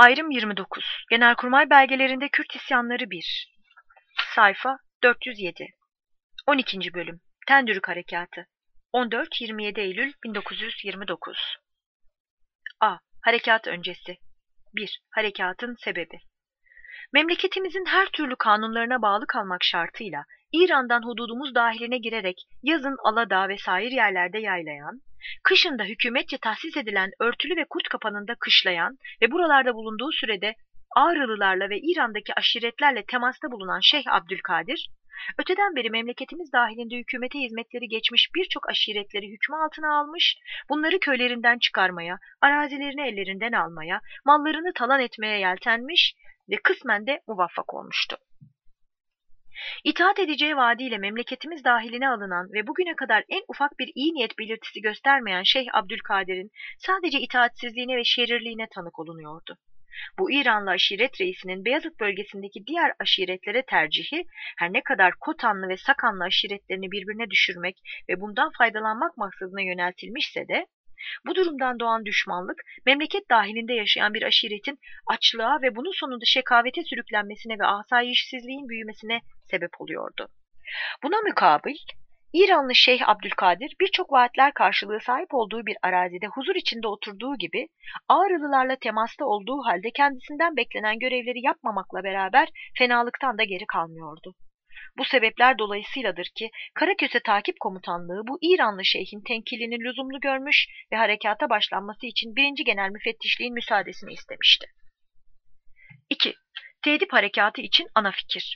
Ayrım 29. Genelkurmay belgelerinde Kürt isyanları 1. Sayfa 407. 12. bölüm. Tendürük Harekatı. 14-27 Eylül 1929. A. Harekat öncesi. 1. Harekatın sebebi. Memleketimizin her türlü kanunlarına bağlı kalmak şartıyla İran'dan hududumuz dahiline girerek yazın Aladağ ve sair yerlerde yaylayan, kışın da hükümetçe tahsis edilen örtülü ve kurt kapanında kışlayan ve buralarda bulunduğu sürede Ağrılılarla ve İran'daki aşiretlerle temasta bulunan Şeyh Abdülkadir, öteden beri memleketimiz dahilinde hükümete hizmetleri geçmiş birçok aşiretleri hükmü altına almış, bunları köylerinden çıkarmaya, arazilerini ellerinden almaya, mallarını talan etmeye yeltenmiş ve kısmen de muvaffak olmuştu. İtaat edeceği vaadiyle memleketimiz dahiline alınan ve bugüne kadar en ufak bir iyi niyet belirtisi göstermeyen Şeyh Abdülkadir'in sadece itaatsizliğine ve şerirliğine tanık olunuyordu. Bu İranlı aşiret reisinin Beyazıt bölgesindeki diğer aşiretlere tercihi, her ne kadar Kotanlı ve Sakanlı aşiretlerini birbirine düşürmek ve bundan faydalanmak maksadına yöneltilmişse de, bu durumdan doğan düşmanlık, memleket dahilinde yaşayan bir aşiretin açlığa ve bunun sonunda şekavete sürüklenmesine ve asayişsizliğin büyümesine sebep oluyordu. Buna mukabil, İranlı Şeyh Abdülkadir birçok vaatler karşılığı sahip olduğu bir arazide huzur içinde oturduğu gibi, Ağrılılarla temasta olduğu halde kendisinden beklenen görevleri yapmamakla beraber fenalıktan da geri kalmıyordu. Bu sebepler dolayısıyladır ki Karaköse Takip Komutanlığı bu İranlı şeyhin tenkilini lüzumlu görmüş ve harekata başlanması için 1. Genel Müfettişliğin müsaadesini istemişti. 2. Tedip Harekatı için ana fikir.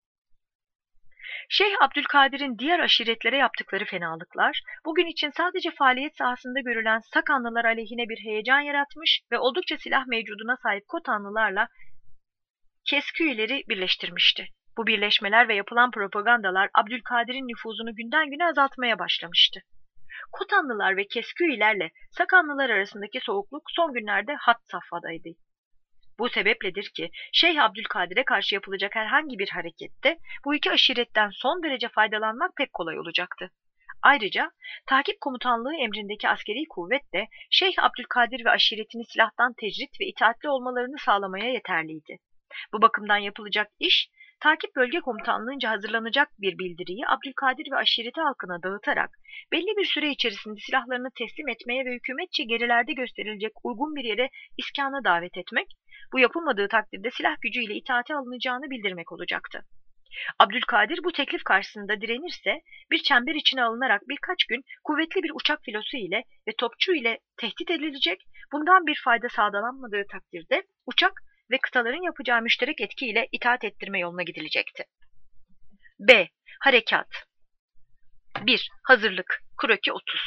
Şeyh Abdülkadir'in diğer aşiretlere yaptıkları fenalıklar, bugün için sadece faaliyet sahasında görülen Sakanlılar aleyhine bir heyecan yaratmış ve oldukça silah mevcuduna sahip Kotanlılarla Kesküyleri birleştirmişti. Bu birleşmeler ve yapılan propagandalar Abdülkadir'in nüfuzunu günden güne azaltmaya başlamıştı. Kotanlılar ve Kesküylerle Sakanlılar arasındaki soğukluk son günlerde had safhadaydı. Bu sebepledir ki Şeyh Abdülkadir'e karşı yapılacak herhangi bir harekette bu iki aşiretten son derece faydalanmak pek kolay olacaktı. Ayrıca takip komutanlığı emrindeki askeri kuvvet de Şeyh Abdülkadir ve aşiretini silahtan tecrit ve itaatli olmalarını sağlamaya yeterliydi. Bu bakımdan yapılacak iş, takip bölge komutanlığınca hazırlanacak bir bildiriyi Abdülkadir ve aşireti halkına dağıtarak belli bir süre içerisinde silahlarını teslim etmeye ve hükümetçe gerilerde gösterilecek uygun bir yere iskana davet etmek, bu yapılmadığı takdirde silah gücüyle itaate alınacağını bildirmek olacaktı. Abdülkadir bu teklif karşısında direnirse bir çember içine alınarak birkaç gün kuvvetli bir uçak filosu ile ve topçu ile tehdit edilecek, bundan bir fayda sağlanmadığı takdirde uçak ve kıtaların yapacağı müşterek etkiyle itaat ettirme yoluna gidilecekti. B. Harekat. 1. Hazırlık. Kroki 30.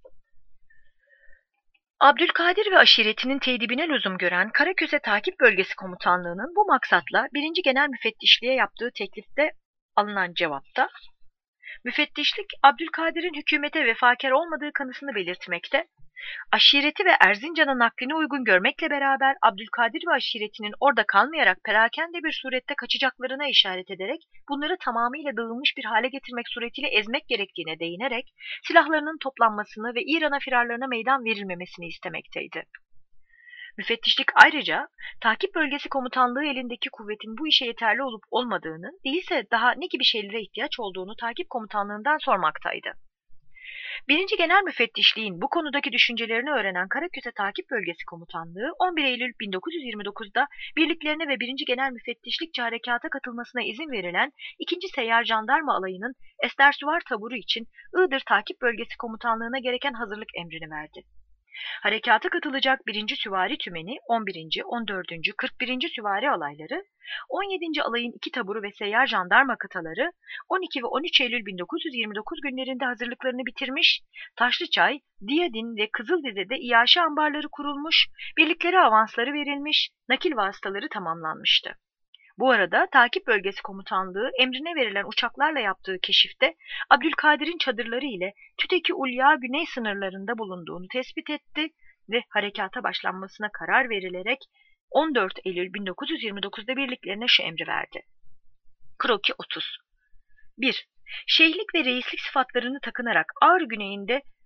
Abdülkadir ve aşiretinin tedibine lüzum gören Karaköse Takip Bölgesi Komutanlığı'nın bu maksatla 1. Genel Müfettişliğe yaptığı teklifte alınan cevapta, müfettişlik Abdülkadir'in hükümete vefakar olmadığı kanısını belirtmekte, aşireti ve Erzincan'a naklini uygun görmekle beraber Abdülkadir ve aşiretinin orada kalmayarak perakende bir surette kaçacaklarına işaret ederek bunları tamamıyla dağılmış bir hale getirmek suretiyle ezmek gerektiğine değinerek silahlarının toplanmasını ve İran'a firarlarına meydan verilmemesini istemekteydi. Müfettişlik ayrıca takip bölgesi komutanlığı elindeki kuvvetin bu işe yeterli olup olmadığını, değilse daha ne gibi şeylere ihtiyaç olduğunu takip komutanlığından sormaktaydı. 1. Genel Müfettişliğin bu konudaki düşüncelerini öğrenen Karaköse Takip Bölgesi Komutanlığı 11 Eylül 1929'da birliklerine ve 1. Genel Müfettişlikçe harekata katılmasına izin verilen 2. Seyyar Jandarma Alayı'nın Ester-Süvar taburu için Iğdır Takip Bölgesi Komutanlığı'na gereken hazırlık emrini verdi. Harekata katılacak 1. Süvari Tümeni, 11. 14. 41. Süvari Alayları, 17. Alayın 2 taburu ve seyyar jandarma kıtaları 12 ve 13 Eylül 1929 günlerinde hazırlıklarını bitirmiş, Taşlıçay, Diyadin ve Kızıldize'de iaşe ambarları kurulmuş, birliklere avansları verilmiş, nakil vasıtaları tamamlanmıştı. Bu arada Takip Bölgesi Komutanlığı emrine verilen uçaklarla yaptığı keşifte Abdülkadir'in çadırları ile Tüteki Ulya güney sınırlarında bulunduğunu tespit etti ve harekata başlanmasına karar verilerek 14 Eylül 1929'da birliklerine şu emri verdi. Kroki 30. 1. Şeyhlik ve reislik sıfatlarını takınarak Ağrı güneyinde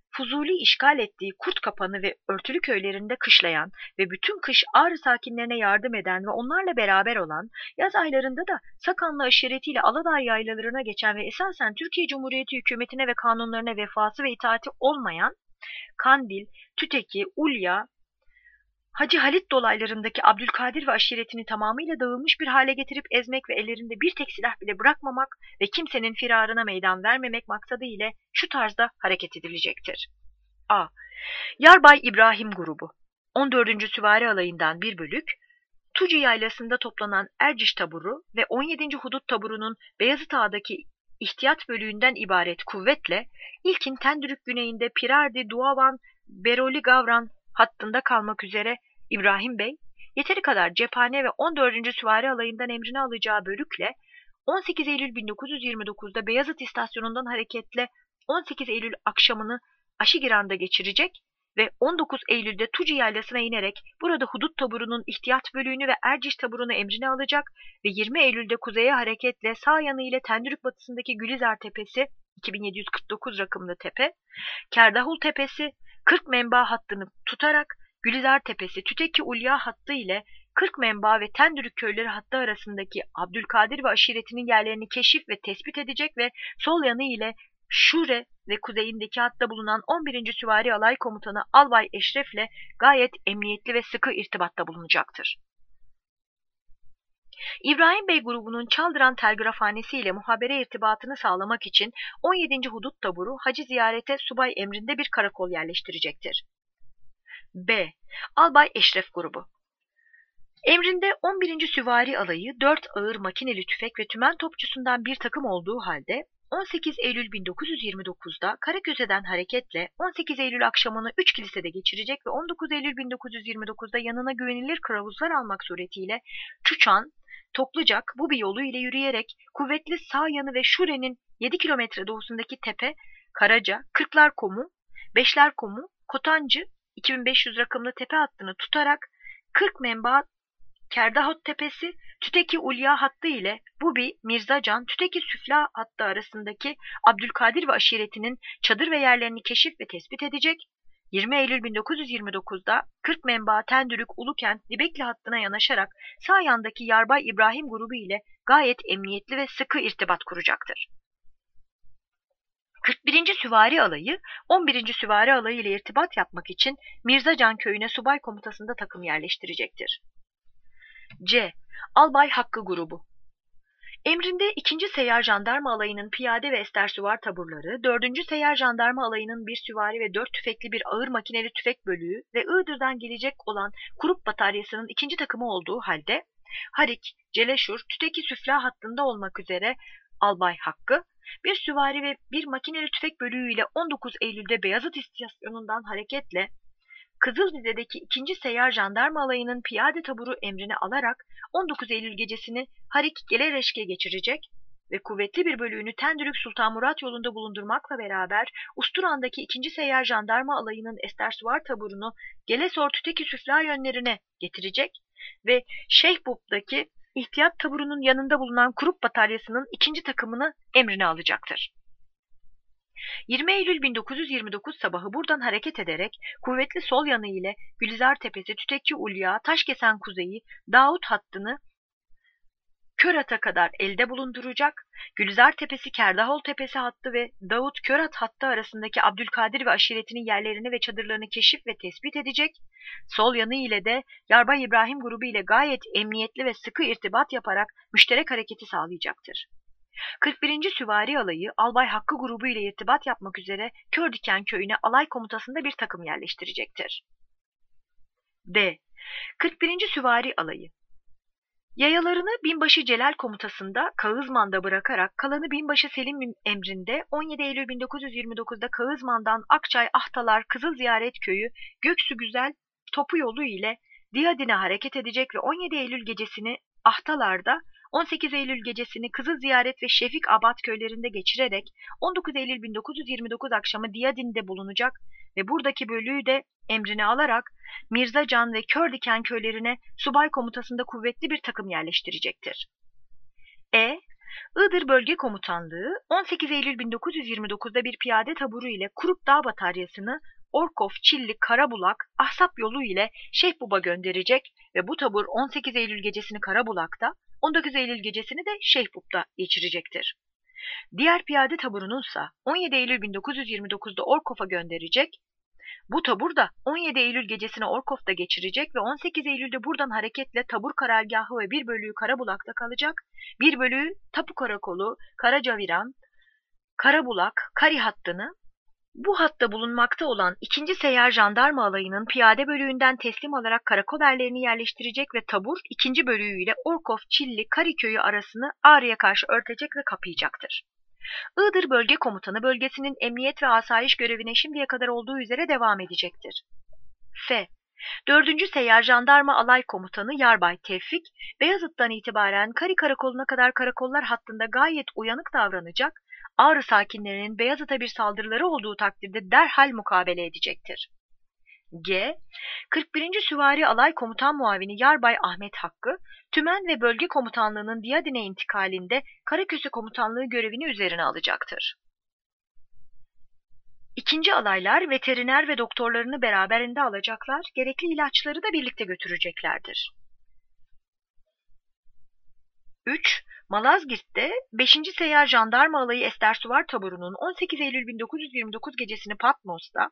Fuzuli işgal ettiği Kurt Kapanı ve Örtülü köylerinde kışlayan ve bütün kış Ağrı sakinlerine yardım eden ve onlarla beraber olan, yaz aylarında da Sakanlı aşiretiyle Aladağ yaylalarına geçen ve esasen Türkiye Cumhuriyeti hükümetine ve kanunlarına vefası ve itaati olmayan Kandil, Tüteki, Ulya, Hacı Halit dolaylarındaki Abdülkadir ve aşiretini tamamıyla dağılmış bir hale getirip ezmek ve ellerinde bir tek silah bile bırakmamak ve kimsenin firarına meydan vermemek maksadı ile şu tarzda hareket edilecektir. A. Yarbay İbrahim grubu 14. Süvari Alayı'ndan bir bölük, Tuci Yaylası'nda toplanan Erciş taburu ve 17. Hudut taburunun Beyazıt Ağa'daki ihtiyat bölüğünden ibaret kuvvetle ilkin Tendürük güneyinde Pirardi, Duavan, Beroli Gavran hattında kalmak üzere İbrahim Bey, yeteri kadar cephane ve 14. Süvari Alayı'ndan emrini alacağı bölükle 18 Eylül 1929'da Beyazıt istasyonundan hareketle 18 Eylül akşamını Aşigiran'da geçirecek ve 19 Eylül'de Tuci Yaylası'na inerek burada Hudut taburunun ihtiyat bölüğünü ve Erciş taburunu emrine alacak ve 20 Eylül'de kuzeye hareketle sağ yanı ile Tendürük batısındaki Gülizar Tepesi 2749 rakımlı tepe, Kerdahul Tepesi 40 menba hattını tutarak Gülizar Tepesi Tüteki Ulya hattı ile 40 menba ve Tendürük köyleri hattı arasındaki Abdülkadir ve aşiretinin yerlerini keşif ve tespit edecek ve sol yanı ile Şure ve kuzeyindeki hatta bulunan 11. Süvari Alay Komutanı Albay Eşref'le gayet emniyetli ve sıkı irtibatta bulunacaktır. İbrahim Bey grubunun Çaldıran telgrafhanesi ile muhabere irtibatını sağlamak için 17. Hudut taburu Hacı Ziyarete subay emrinde bir karakol yerleştirecektir. B. Albay Eşref grubu emrinde 11. Süvari Alayı 4 ağır makineli tüfek ve tümen topçusundan bir takım olduğu halde 18 Eylül 1929'da Karaköse'den hareketle 18 Eylül akşamını 3 kilisede geçirecek ve 19 Eylül 1929'da yanına güvenilir kılavuzlar almak suretiyle Çuçan, Toplucak, Bubi yolu ile yürüyerek kuvvetli sağ yanı ve Şure'nin 7 kilometre doğusundaki tepe, Karaca, Kırklar Komu, Beşler Komu, Kotancı, 2500 rakımlı tepe hattını tutarak 40 menba Kerdahot Tepesi, Tüteki Ulya hattı ile Bubi, Mirzacan, Tüteki Süfla hattı arasındaki Abdülkadir ve aşiretinin çadır ve yerlerini keşif ve tespit edecek, 20 Eylül 1929'da 40 menba Tendürük Ulukent Dibekli hattına yanaşarak sağ yandaki Yarbay İbrahim grubu ile gayet emniyetli ve sıkı irtibat kuracaktır. 41. Süvari Alayı, 11. Süvari Alayı ile irtibat yapmak için Mirzacan köyüne subay komutasında takım yerleştirecektir. C. Albay Hakkı grubu emrinde 2. Seyyar Jandarma Alayı'nın piyade ve estersuvar taburları, 4. Seyyar Jandarma Alayı'nın bir süvari ve 4 tüfekli bir ağır makineli tüfek bölüğü ve Iğdır'dan gelecek olan Kurup Bataryası'nın 2. takımı olduğu halde Harik, Celeşur, Tüteki Süfla hattında olmak üzere Albay Hakkı, bir süvari ve bir makineli tüfek bölüğüyle 19 Eylül'de Beyazıt istasyonundan hareketle Kızıldize'deki 2. Seyyar Jandarma Alayı'nın piyade taburu emrini alarak 19 Eylül gecesini Harik Gelereşk'e geçirecek ve kuvvetli bir bölüğünü Tendürük Sultan Murat yolunda bulundurmakla beraber Usturan'daki 2. Seyyar Jandarma Alayı'nın estersuvar taburunu Gelesor Tüteki Süfla yönlerine getirecek ve Şeyhbub'daki ihtiyat taburunun yanında bulunan Kurup Bataryası'nın 2. takımını emrine alacaktır. 20 Eylül 1929 sabahı buradan hareket ederek kuvvetli sol yanı ile Gülizar Tepesi, Tüteki Ulya, Taşkesen Kuzeyi, Davut hattını Körat'a kadar elde bulunduracak, Gülizar Tepesi, Kerdahol Tepesi hattı ve Davut Körat hattı arasındaki Abdülkadir ve aşiretinin yerlerini ve çadırlarını keşif ve tespit edecek, sol yanı ile de Yarbay İbrahim grubu ile gayet emniyetli ve sıkı irtibat yaparak müşterek hareketi sağlayacaktır. 41. Süvari Alayı, Albay Hakkı grubu ile irtibat yapmak üzere Kördiken köyüne alay komutasında bir takım yerleştirecektir. D. 41. Süvari Alayı yayalarını Binbaşı Celal komutasında Kağızman'da bırakarak kalanı Binbaşı Selim emrinde 17 Eylül 1929'da Kağızman'dan Akçay, Ahtalar, Kızıl Ziyaret Köyü, Göksu Güzel topu yolu ile Diyadin'e hareket edecek ve 17 Eylül gecesini Ahtalar'da, 18 Eylül gecesini Kızıl Ziyaret ve Şefik Abad köylerinde geçirerek 19 Eylül 1929 akşamı Diyadin'de bulunacak ve buradaki bölüğü de emrine alarak Mirzacan ve Kördiken köylerine subay komutasında kuvvetli bir takım yerleştirecektir. E. Iğdır Bölge Komutanlığı 18 Eylül 1929'da bir piyade taburu ile Kurup Dağ Bataryası'nı Orkov, Çilli, Karabulak, Ahsap yolu ile Şeyhbub'a gönderecek ve bu tabur 18 Eylül gecesini Karabulak'ta, 19 Eylül gecesini de Şeyhbub'da geçirecektir. Diğer piyade taburununsa 17 Eylül 1929'da Orkov'a gönderecek. Bu tabur da 17 Eylül gecesini Orkov'da geçirecek ve 18 Eylül'de buradan hareketle tabur karargahı ve bir bölüğü Karabulak'ta kalacak, bir bölüğü Tapu Karakolu, Karacaviran, Karabulak, Kari hattını, bu hatta bulunmakta olan 2. Seyyar Jandarma Alayı'nın piyade bölüğünden teslim alarak karakol erlerini yerleştirecek ve tabur 2. bölüğüyle Orkov, Çilli, Kari köyü arasını Ağrı'ya karşı örtecek ve kapayacaktır. Iğdır Bölge Komutanı bölgesinin emniyet ve asayiş görevine şimdiye kadar olduğu üzere devam edecektir. F. 4. Seyyar Jandarma Alay Komutanı Yarbay Tevfik, Beyazıt'tan itibaren Kari Karakolu'na kadar karakollar hattında gayet uyanık davranacak, Ağrı sakinlerinin Beyazıt'a bir saldırıları olduğu takdirde derhal mukabele edecektir. G. 41. Süvari Alay Komutan Muavini Yarbay Ahmet Hakkı, Tümen ve Bölge Komutanlığı'nın Diyadin'e intikalinde Karaköse Komutanlığı görevini üzerine alacaktır. İkinci alaylar veteriner ve doktorlarını beraberinde alacaklar, gerekli ilaçları da birlikte götüreceklerdir. 3. Malazgirt'te 5. Seyyar Jandarma Alayı Estersuvar Taburu'nun 18 Eylül 1929 gecesini Patmos'ta,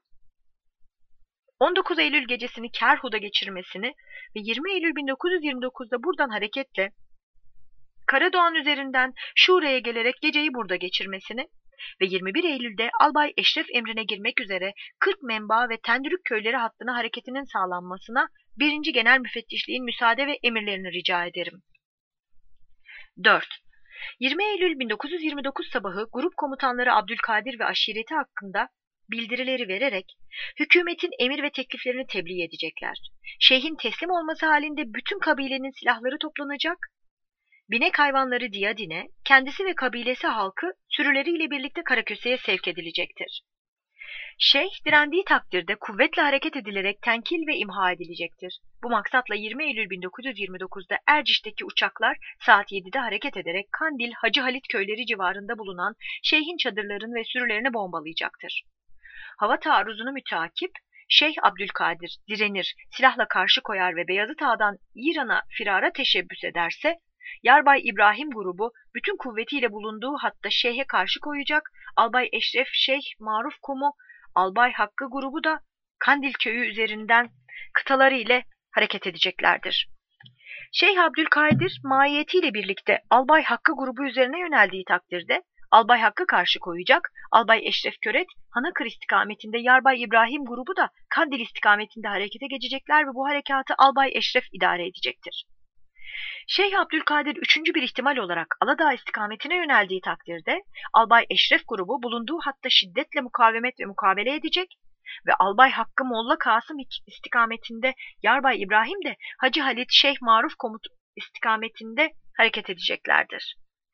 19 Eylül gecesini Kerhu'da geçirmesini ve 20 Eylül 1929'da buradan hareketle Karadoğan üzerinden Şure'ye gelerek geceyi burada geçirmesini ve 21 Eylül'de Albay Eşref emrine girmek üzere 40 Menba ve Tendürük köyleri hattına hareketinin sağlanmasına 1. Genel Müfettişliğin müsaade ve emirlerini rica ederim. 4. 20 Eylül 1929 sabahı grup komutanları Abdülkadir ve aşireti hakkında bildirileri vererek hükümetin emir ve tekliflerini tebliğ edecekler. Şeyhin teslim olması halinde bütün kabilenin silahları toplanacak, binek hayvanları Diyadin'e, kendisi ve kabilesi halkı sürüleriyle birlikte Karaköse'ye sevk edilecektir. Şeyh direndiği takdirde kuvvetle hareket edilerek tenkil ve imha edilecektir. Bu maksatla 20 Eylül 1929'da Erciş'teki uçaklar saat 7'de hareket ederek Kandil, Hacı Halit köyleri civarında bulunan şeyhin çadırlarını ve sürülerini bombalayacaktır. Hava taarruzunu müteakip, Şeyh Abdülkadir direnir, silahla karşı koyar ve Beyazıt Ağa'dan İran'a firara teşebbüs ederse, Yarbay İbrahim grubu bütün kuvvetiyle bulunduğu hatta Şeyh'e karşı koyacak, Albay Eşref, Şeyh Maruf Kumu, Albay Hakkı grubu da Kandil köyü üzerinden kıtaları ile hareket edeceklerdir. Şeyh Abdülkadir mahiyetiyle birlikte Albay Hakkı grubu üzerine yöneldiği takdirde Albay Hakkı karşı koyacak, Albay Eşref Köret Hanakır istikametinde, Yarbay İbrahim grubu da Kandil istikametinde harekete geçecekler ve bu harekatı Albay Eşref idare edecektir. Şeyh Abdülkadir 3. bir ihtimal olarak Aladağ istikametine yöneldiği takdirde Albay Eşref grubu bulunduğu hatta şiddetle mukavemet ve mukabele edecek ve Albay Hakkı Molla Kasım istikametinde, Yarbay İbrahim de Hacı Halit Şeyh Maruf Komut istikametinde hareket edeceklerdir.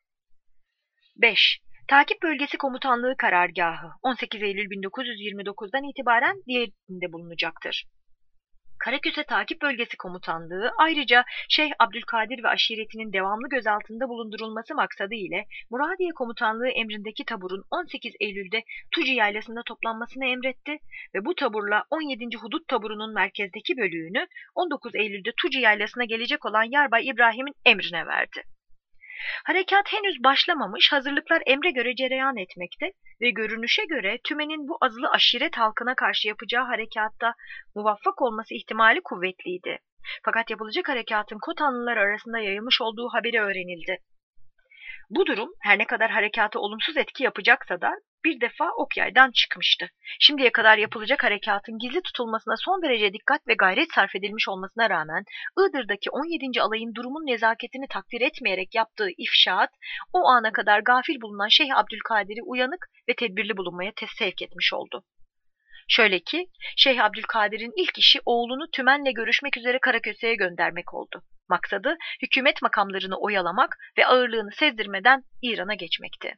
5. Takip Bölgesi Komutanlığı Karargahı 18 Eylül 1929'dan itibaren Diyadin'de bulunacaktır. Karaköse Takip Bölgesi Komutanlığı ayrıca Şeyh Abdülkadir ve aşiretinin devamlı gözaltında bulundurulması maksadı ile Muradiye Komutanlığı emrindeki taburun 18 Eylül'de Tuci Yaylası'nda toplanmasını emretti ve bu taburla 17. Hudut Taburu'nun merkezdeki bölüğünü 19 Eylül'de Tuci Yaylası'na gelecek olan Yarbay İbrahim'in emrine verdi. Harekat henüz başlamamış, hazırlıklar emre göre cereyan etmekte ve görünüşe göre Tümen'in bu azılı aşiret halkına karşı yapacağı harekatta muvaffak olması ihtimali kuvvetliydi. Fakat yapılacak harekatın Kotanlılar arasında yayılmış olduğu haberi öğrenildi. Bu durum her ne kadar harekata olumsuz etki yapacaksa da bir defa ok yaydan çıkmıştı. Şimdiye kadar yapılacak harekatın gizli tutulmasına son derece dikkat ve gayret sarf edilmiş olmasına rağmen Iğdır'daki 17. alayın durumun nezaketini takdir etmeyerek yaptığı ifşaat o ana kadar gafil bulunan Şeyh Abdülkadir'i uyanık ve tedbirli bulunmaya sevk etmiş oldu. Şöyle ki Şeyh Abdülkadir'in ilk işi oğlunu Tümen'le görüşmek üzere Karaköse'ye göndermek oldu. Maksadı hükümet makamlarını oyalamak ve ağırlığını sezdirmeden İran'a geçmekti.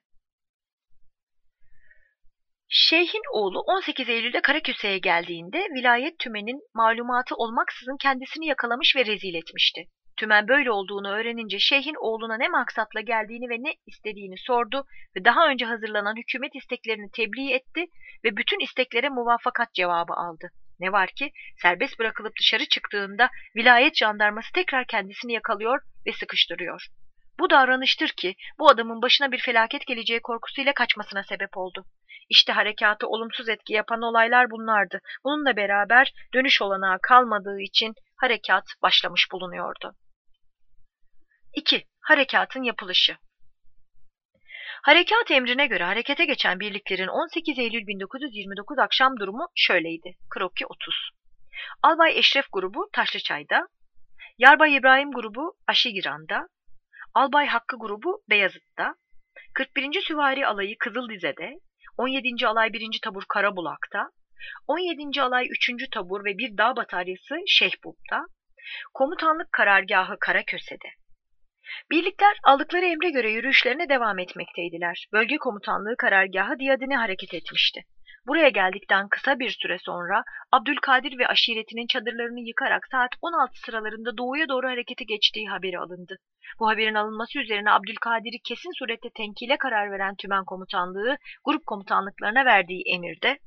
Şeyh'in oğlu 18 Eylül'de Karaköse'ye geldiğinde vilayet tümenin malumatı olmaksızın kendisini yakalamış ve rezil etmişti. Tümen böyle olduğunu öğrenince şeyhin oğluna ne maksatla geldiğini ve ne istediğini sordu ve daha önce hazırlanan hükümet isteklerini tebliğ etti ve bütün isteklere muvaffakat cevabı aldı. Ne var ki serbest bırakılıp dışarı çıktığında vilayet jandarması tekrar kendisini yakalıyor ve sıkıştırıyor. Bu davranıştır ki bu adamın başına bir felaket geleceği korkusuyla kaçmasına sebep oldu. İşte harekatı olumsuz etki yapan olaylar bunlardı. Bununla beraber dönüş olanağı kalmadığı için harekat başlamış bulunuyordu. 2. Harekatın yapılışı. Harekat emrine göre harekete geçen birliklerin 18 Eylül 1929 akşam durumu şöyleydi. Kroki 30. Albay Eşref grubu Taşlıçay'da, Yarbay İbrahim grubu Aşigiran'da, Albay Hakkı grubu Beyazıt'ta, 41. Süvari Alayı Kızıldize'de, 17. Alay 1. Tabur Karabulak'ta, 17. Alay 3. Tabur ve bir dağ bataryası Şeyhbub'da, komutanlık karargahı Karaköse'de. Birlikler aldıkları emre göre yürüyüşlerine devam etmekteydiler. Bölge komutanlığı karargahı Diyadin'e hareket etmişti. Buraya geldikten kısa bir süre sonra Abdülkadir ve aşiretinin çadırlarını yıkarak saat 16 sıralarında doğuya doğru harekete geçtiği haberi alındı. Bu haberin alınması üzerine Abdülkadir'i kesin surette tenkile karar veren Tümen Komutanlığı grup komutanlıklarına verdiği emirde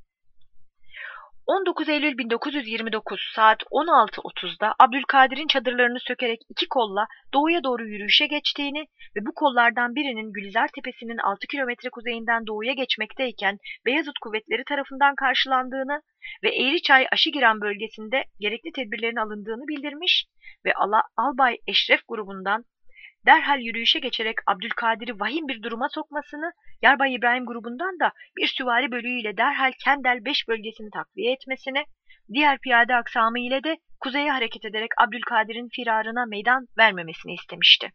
19 Eylül 1929 saat 16.30'da Abdülkadir'in çadırlarını sökerek iki kolla doğuya doğru yürüyüşe geçtiğini ve bu kollardan birinin Gülizar Tepesi'nin 6 kilometre kuzeyinden doğuya geçmekteyken Beyazıt kuvvetleri tarafından karşılandığını ve Eğriçay Aşigiran bölgesinde gerekli tedbirlerin alındığını bildirmiş ve Albay Eşref grubundan derhal yürüyüşe geçerek Abdülkadir'i vahim bir duruma sokmasını, Yarbay İbrahim grubundan da bir süvari bölüğüyle derhal Kendel 5 bölgesini takviye etmesini, diğer piyade aksamı ile de kuzeye hareket ederek Abdülkadir'in firarına meydan vermemesini istemişti.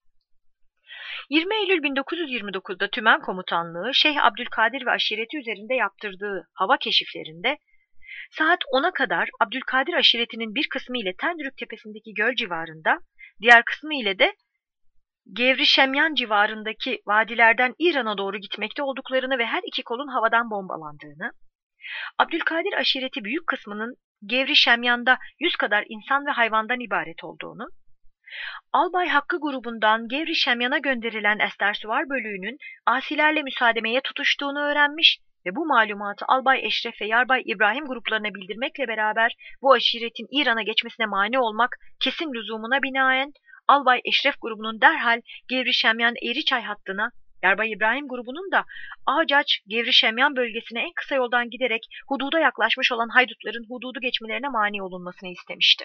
20 Eylül 1929'da Tümen Komutanlığı Şeyh Abdülkadir ve aşireti üzerinde yaptırdığı hava keşiflerinde saat 10'a kadar Abdülkadir aşiretinin bir kısmı ile Tendürük Tepesi'ndeki göl civarında, diğer kısmı ile de Gevri Şemyan civarındaki vadilerden İran'a doğru gitmekte olduklarını ve her iki kolun havadan bombalandığını, Abdülkadir aşireti büyük kısmının Gevri Şemyan'da 100 kadar insan ve hayvandan ibaret olduğunu, Albay Hakkı grubundan Gevri Şemyan'a gönderilen Estersuvar bölüğünün asilerle müsaademeye tutuştuğunu öğrenmiş ve bu malumatı Albay Eşref ve Yarbay İbrahim gruplarına bildirmekle beraber bu aşiretin İran'a geçmesine mani olmak kesin lüzumuna binaen Albay Eşref grubunun derhal Gevri Şemyan Eğriçay hattına, Yarbay İbrahim grubunun da Ağacaç Gevri Şemyan bölgesine en kısa yoldan giderek hududa yaklaşmış olan haydutların hududu geçmelerine mani olunmasını istemişti.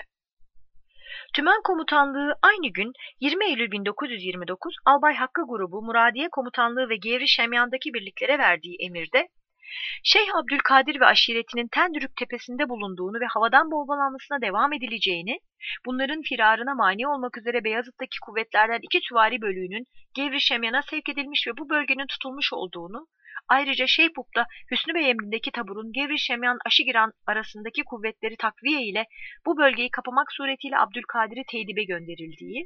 Tümen Komutanlığı aynı gün 20 Eylül 1929 Albay Hakkı grubu Muradiye Komutanlığı ve Gevri Şemyan'daki birliklere verdiği emirde Şeyh Abdülkadir ve aşiretinin Tendürük Tepesi'nde bulunduğunu ve havadan bombalanmasına devam edileceğini, bunların firarına mani olmak üzere Beyazıt'taki kuvvetlerden 2 süvari bölüğünün Gevri Şemyan'a sevk edilmiş ve bu bölgenin tutulmuş olduğunu, ayrıca Şeyhbub'da Hüsnü Bey emrindeki taburun Gevri Şemyan Aşigiran arasındaki kuvvetleri takviye ile bu bölgeyi kapamak suretiyle Abdülkadir'i Teydib'e gönderildiği,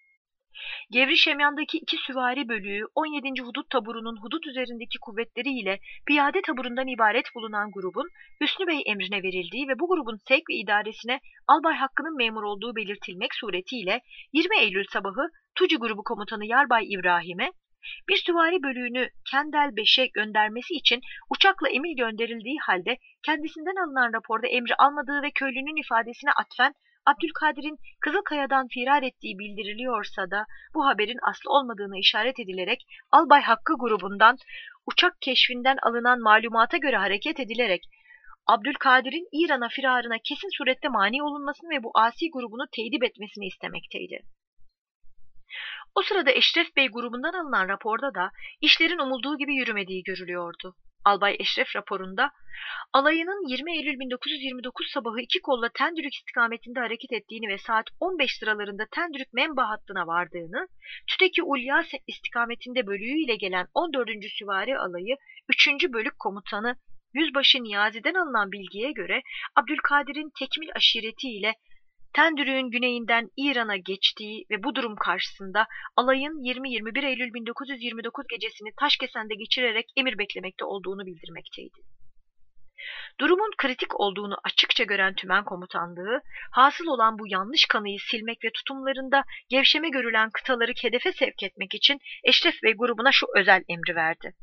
Gevri Şemyan'daki 2 süvari bölüğü 17. Hudut taburunun hudut üzerindeki kuvvetleri ile piyade taburundan ibaret bulunan grubun Hüsnü Bey emrine verildiği ve bu grubun sevk ve idaresine Albay Hakkı'nın memur olduğu belirtilmek suretiyle 20 Eylül sabahı Tuci grubu komutanı Yarbay İbrahim'e bir süvari bölüğünü Kendel 5'e göndermesi için uçakla emir gönderildiği halde kendisinden alınan raporda emri almadığı ve köylünün ifadesine atfen Abdülkadir'in Kızılkaya'dan firar ettiği bildiriliyorsa da bu haberin aslı olmadığını işaret edilerek Albay Hakkı grubundan uçak keşfinden alınan malumata göre hareket edilerek Abdülkadir'in İran'a firarına kesin surette mani olunmasını ve bu asi grubunu teydip etmesini istemekteydi. O sırada Eşref Bey grubundan alınan raporda da işlerin umulduğu gibi yürümediği görülüyordu. Albay Eşref raporunda alayının 20 Eylül 1929 sabahı 2 kolla Tendürük istikametinde hareket ettiğini ve saat 15 sıralarında Tendürük Menba hattına vardığını, Tüteki Ulya istikametinde bölüğü ile gelen 14. Süvari Alayı 3. Bölük Komutanı Yüzbaşı Niyazi'den alınan bilgiye göre Abdülkadir'in tekmil aşireti ile Tendürük'ün güneyinden İran'a geçtiği ve bu durum karşısında alayın 20-21 Eylül 1929 gecesini Taşkesen'de geçirerek emir beklemekte olduğunu bildirmekteydi. Durumun kritik olduğunu açıkça gören Tümen Komutanlığı, hasıl olan bu yanlış kanıyı silmek ve tutumlarında gevşeme görülen kıtaları hedefe sevk etmek için Eşref Bey grubuna şu özel emri verdi.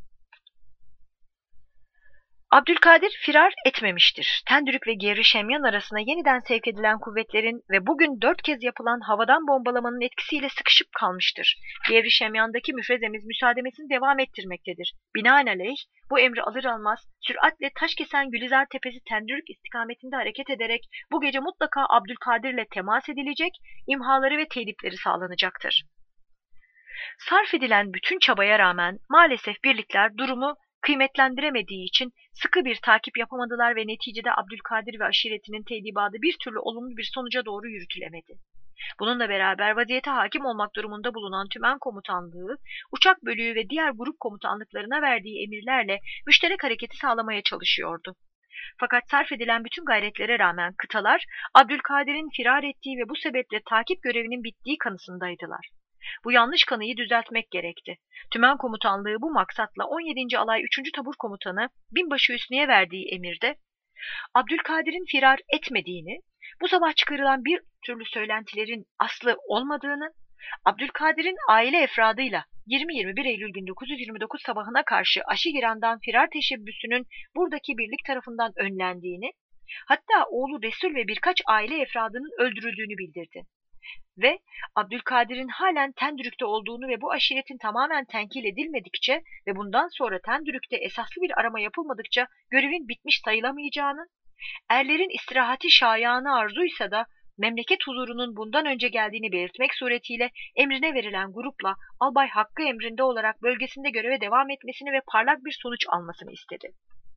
Abdülkadir firar etmemiştir. Tendürük ve Gevri Şemyan arasına yeniden sevk edilen kuvvetlerin ve bugün 4 kez yapılan havadan bombalamanın etkisiyle sıkışıp kalmıştır. Gevri Şemyan'daki müfrezemiz müsaademesini devam ettirmektedir. Binaenaleyh bu emri alır almaz süratle Taşkesen Gülizar Tepesi Tendürük istikametinde hareket ederek bu gece mutlaka Abdülkadir'le temas edilecek, imhaları ve telipleri sağlanacaktır. Sarf edilen bütün çabaya rağmen maalesef birlikler durumu kıymetlendiremediği için sıkı bir takip yapamadılar ve neticede Abdülkadir ve aşiretinin tedibadı bir türlü olumlu bir sonuca doğru yürütülemedi. Bununla beraber vaziyete hakim olmak durumunda bulunan Tümen Komutanlığı, uçak bölüğü ve diğer grup komutanlıklarına verdiği emirlerle müşterek hareketi sağlamaya çalışıyordu. Fakat sarf edilen bütün gayretlere rağmen kıtalar Abdülkadir'in firar ettiği ve bu sebeple takip görevinin bittiği kanısındaydılar. Bu yanlış kanıyı düzeltmek gerekti. Tümen Komutanlığı bu maksatla 17. Alay 3. Tabur Komutanı Binbaşı Hüsnü'ye verdiği emirde Abdülkadir'in firar etmediğini, bu sabah çıkarılan bir türlü söylentilerin aslı olmadığını, Abdülkadir'in aile efradıyla 20-21 Eylül 1929 sabahına karşı Aşigiran'dan firar teşebbüsünün buradaki birlik tarafından önlendiğini, hatta oğlu Resul ve birkaç aile efradının öldürüldüğünü bildirdi. Ve Abdülkadir'in halen Tendürük'te olduğunu ve bu aşiretin tamamen tenkil edilmedikçe ve bundan sonra Tendürük'te esaslı bir arama yapılmadıkça görevin bitmiş sayılamayacağını, erlerin istirahati şayanı arzuysa da memleket huzurunun bundan önce geldiğini belirtmek suretiyle emrine verilen grupla Albay Hakkı emrinde olarak bölgesinde göreve devam etmesini ve parlak bir sonuç almasını istedi.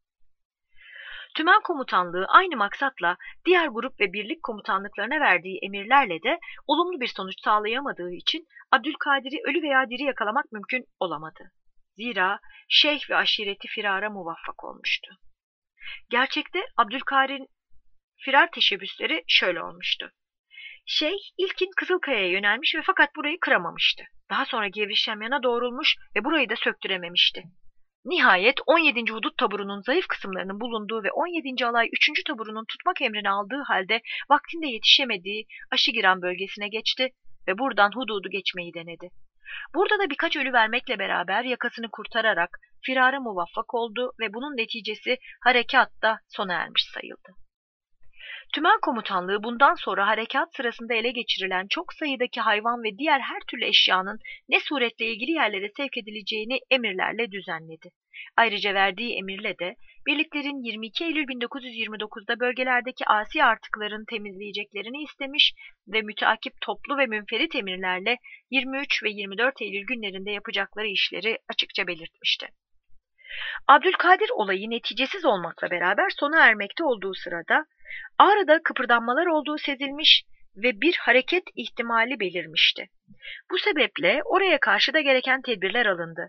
Tümen Komutanlığı aynı maksatla diğer grup ve birlik komutanlıklarına verdiği emirlerle de olumlu bir sonuç sağlayamadığı için Abdülkadir'i ölü veya diri yakalamak mümkün olamadı. Zira şeyh ve aşireti firara muvaffak olmuştu. Gerçekte Abdülkadir'in firar teşebbüsleri şöyle olmuştu. Şeyh ilkin Kızılkaya'ya yönelmiş ve fakat burayı kıramamıştı. Daha sonra Gevri Şemyan'a doğrulmuş ve burayı da söktürememişti. Nihayet 17. Hudut taburunun zayıf kısımlarının bulunduğu ve 17. Alay 3. taburunun tutmak emrini aldığı halde vaktinde yetişemediği Aşigiran bölgesine geçti ve buradan hududu geçmeyi denedi. Burada da birkaç ölü vermekle beraber yakasını kurtararak firara muvaffak oldu ve bunun neticesi harekatta sona ermiş sayıldı. Tümen Komutanlığı bundan sonra harekat sırasında ele geçirilen çok sayıdaki hayvan ve diğer her türlü eşyanın ne suretle ilgili yerlere sevk edileceğini emirlerle düzenledi. Ayrıca verdiği emirle de birliklerin 22 Eylül 1929'da bölgelerdeki asi artıkların temizleyeceklerini istemiş ve müteakip toplu ve münferit emirlerle 23 ve 24 Eylül günlerinde yapacakları işleri açıkça belirtmişti. Abdülkadir olayı neticesiz olmakla beraber sona ermekte olduğu sırada Ağrı'da kıpırdanmalar olduğu sezilmiş ve bir hareket ihtimali belirmişti. Bu sebeple oraya karşı da gereken tedbirler alındı.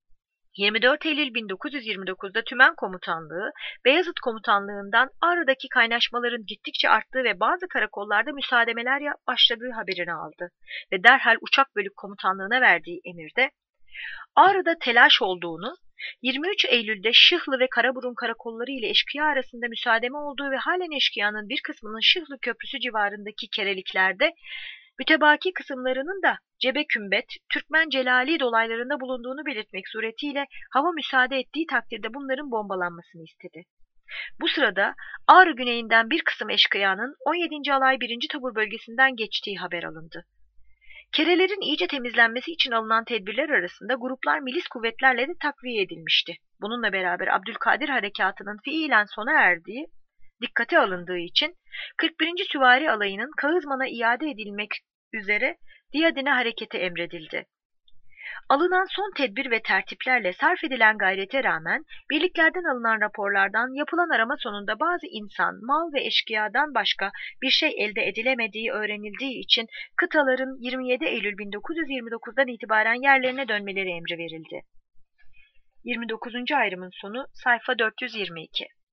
24 Eylül 1929'da Tümen Komutanlığı, Beyazıt Komutanlığı'ndan Ağrı'daki kaynaşmaların gittikçe arttığı ve bazı karakollarda müsaademeler başladığı haberini aldı ve derhal Uçak Bölük Komutanlığı'na verdiği emirde Ağrı'da telaş olduğunu, 23 Eylül'de Şıhlı ve Karaburun karakolları ile eşkıya arasında müsaademe olduğu ve halen eşkıyanın bir kısmının Şıhlı Köprüsü civarındaki kereliklerde, mütebaki kısımlarının da Cebekümbet, Türkmen Celali dolaylarında bulunduğunu belirtmek suretiyle hava müsaade ettiği takdirde bunların bombalanmasını istedi. Bu sırada Ağrı güneyinden bir kısım eşkıyanın 17. Alay 1. Tabur bölgesinden geçtiği haber alındı. Kerelerin iyice temizlenmesi için alınan tedbirler arasında gruplar milis kuvvetlerle de takviye edilmişti. Bununla beraber Abdülkadir harekatının fiilen sona erdiği dikkate alındığı için 41. Süvari Alayı'nın Kağızman'a iade edilmek üzere Diyadin'e hareketi emredildi. Alınan son tedbir ve tertiplerle sarf edilen gayrete rağmen birliklerden alınan raporlardan yapılan arama sonunda bazı insan, mal ve eşkıyadan başka bir şey elde edilemediği öğrenildiği için kıtaların 27 Eylül 1929'dan itibaren yerlerine dönmeleri emri verildi. 29. ayrımın sonu sayfa 422.